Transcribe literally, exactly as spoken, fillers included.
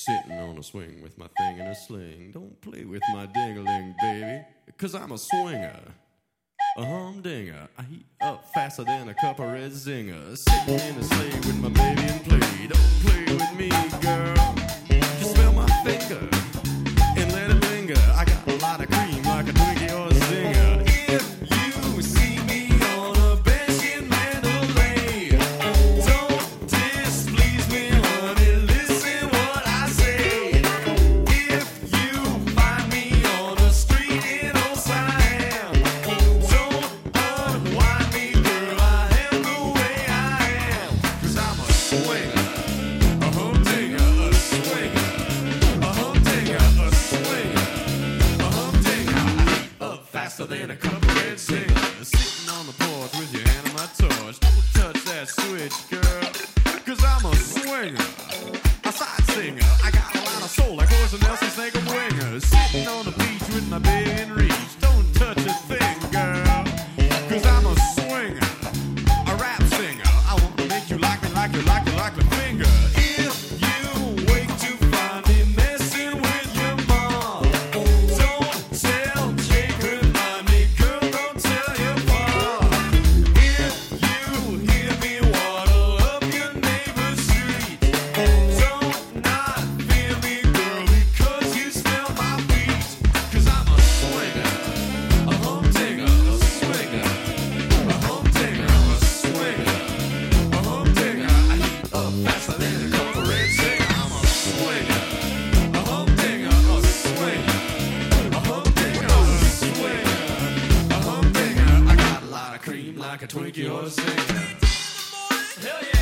Sitting on a swing with my thing in a sling. Don't play with my ding-a-ling, baby, 'cause I'm a swinger, a humdinger. I heat up faster than a cup of red zinger. Sitting in a sleigh with my baby and play. Don't play with me, girl. Just smell my finger and let it linger. I got a lot of cream like a Twinkie or a Zinger. If you see me on a bench in Mandalay, don't displease me, honey. Listen what I say. If you find me on the street in Old Siam, don't unwind me, girl. I am the way I am. 'Cause I'm a swinger, a humdinger, a swinger, a humdinger, a swinger, a humdinger. I heat up faster than a cup of red zinger. Sitting on the porch with your hand on my torch. Don't touch that switch, girl, 'cause I'm a swinger, a side singer. I got a lot of soul like Orson Nelson, Snake and Winger. Sitting on the beach with my baby in reach. Don't touch a thing, girl, 'cause I'm a swinger, a rap singer. I wanna make you like me, like you, like you, like the finger. If you wake to find me messing with your mom, don't tell Jacob, honey, girl, don't tell your mom. If you hear me waddle up your neighbor's street, don't not fear me, girl, because you smell my feet. 'Cause I'm a swinger, a humdinger, a swinger, a humdinger, a swinger, a humdinger. I heat up faster than a cup of red zinger. I'm a swinger, a humdinger, a swinger, a humdinger, a swinger, a humdinger. I got a lot of cream like a Twinkie or a Zinger. Hell yeah.